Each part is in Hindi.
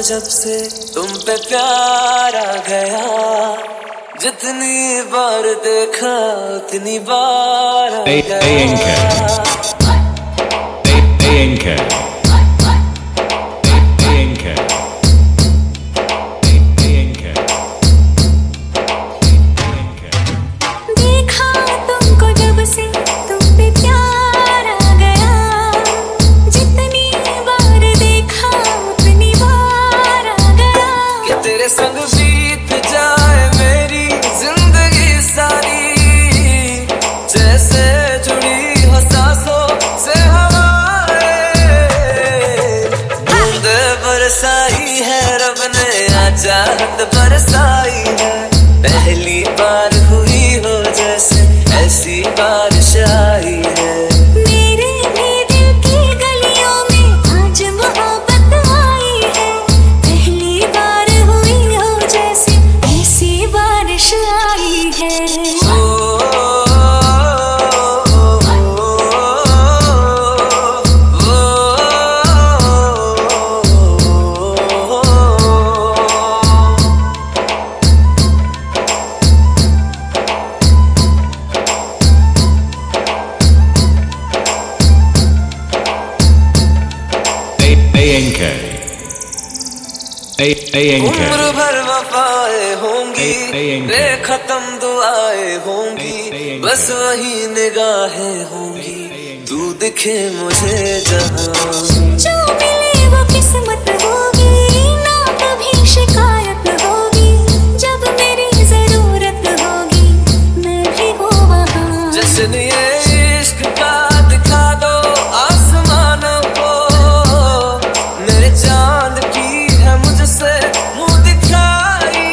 जब से तुम पे प्यार आ गया, जितनी बार देखा उतनी बार आ गया। तेरे संग बीत जाए मेरी जिंदगी सारी, जैसे जुड़ी हो सांसों से हवाएं। बूंदे बरसाई है रब ने, चाहत बरसाई है। पहली बार हुई हो जैसे ऐसी बारिश आई है। उम्र भर वफाएं होंगी, बेखत्म दुआएं होंगी, बस वही निगाहें होंगी, तू दिखे मुझे जहां। जो मिले वो किस्मत होगी, ना कभी शिकायत होगी, जब मेरी जरूरत होगी मैं भी हूँ वहाँ। जश्न ये इश्क का दिखा दो आसमानों को, मेरे चांद की मुझसे मुँह दिखाई।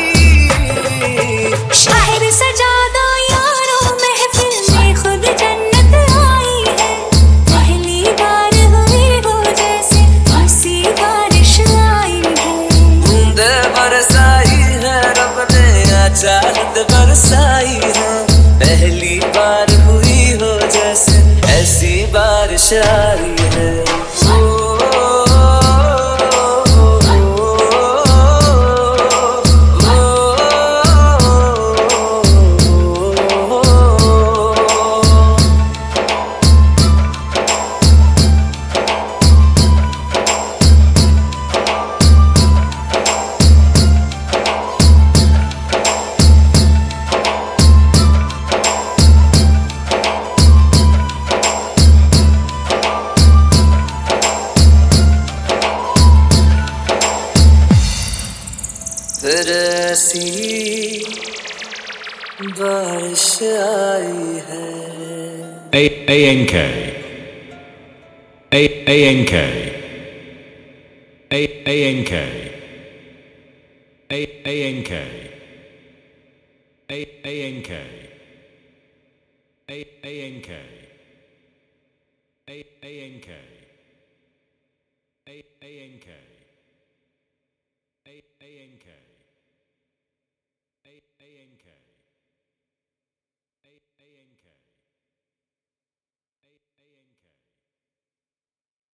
शायर सजा दो यारो महफिल में, खुद जन्नत आई है। पहली बार हुई हो जैसे ऐसी बारिश आई है। बूंदे बरसाई है रब ने, चाहत बरसाई है। पहली बार हुई हो जैसे ऐसी बारिश आई है। फिर ऐसी बारिश आई है। ANK ANK ANK ANK ANK ANK ANK ANK ANK